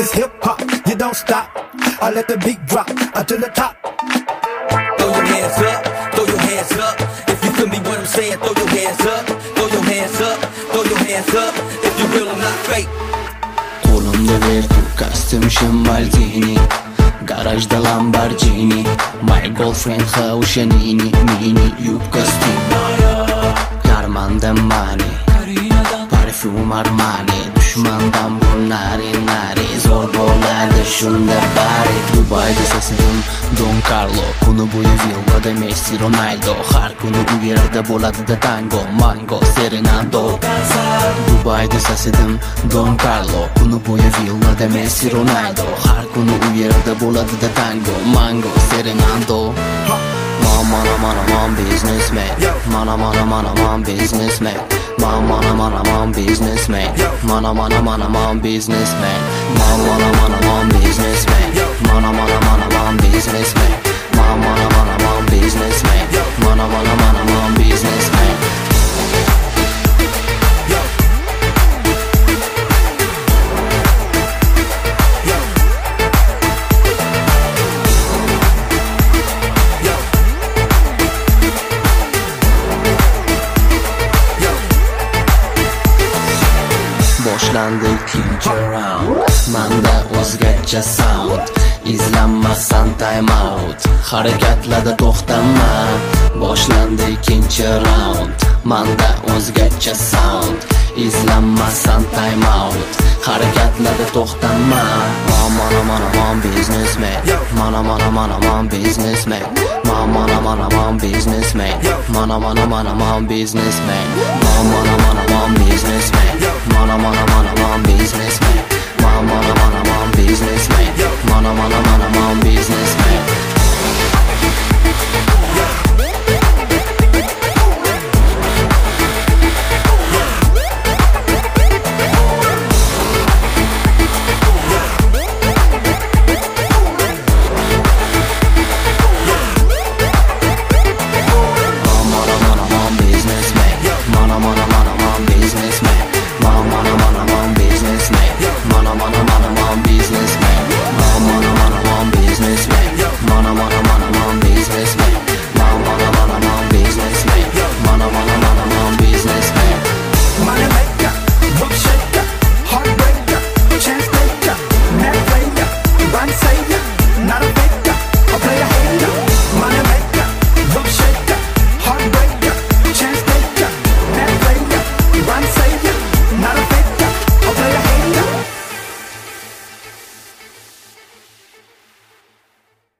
is hip hop, you don't stop. I let the beat drop until the top. Throw your hands up, throw your hands up. If you feel me what I'm saying, throw your hands up. Throw your hands up, throw your hands up. If you real, I'm not fake. Qo'limda Vertu, kostyum Shambaldini, garajda Lamborghini. My girlfriend ha o'sha mini yubka Steve. Karmanda money, parfyum Armani. Dushmandan bu nari zo'r bo'ladi shunda bari. Dubayda sasadim Don Carlo, kuni bo'yi villada Messi Ronaldo. Har kuni u yerda bo'ladi-da tango, mango, serenado. Dubayda sasadim Don Carlo, kuni bo'yi villada Messi Ronaldo. Har kuni u yerda bo'ladi-da tango, mango, serenado. Man businessman. Man businessman. Man businessman. Man businessman. Man businessman. Man businessman. Man businessman. Man businessman. Boshlandi ikkinchi round, manda o'zgacha sound. Izlanmasdan time out, harakatlarda to'xtama. Boshlandi ikkinchi round, manda o'zgacha sound. Izlanmasdan time out, harakatlarda to'xtama. Man businessman. Man businessman. Man businessman. Man businessman. Man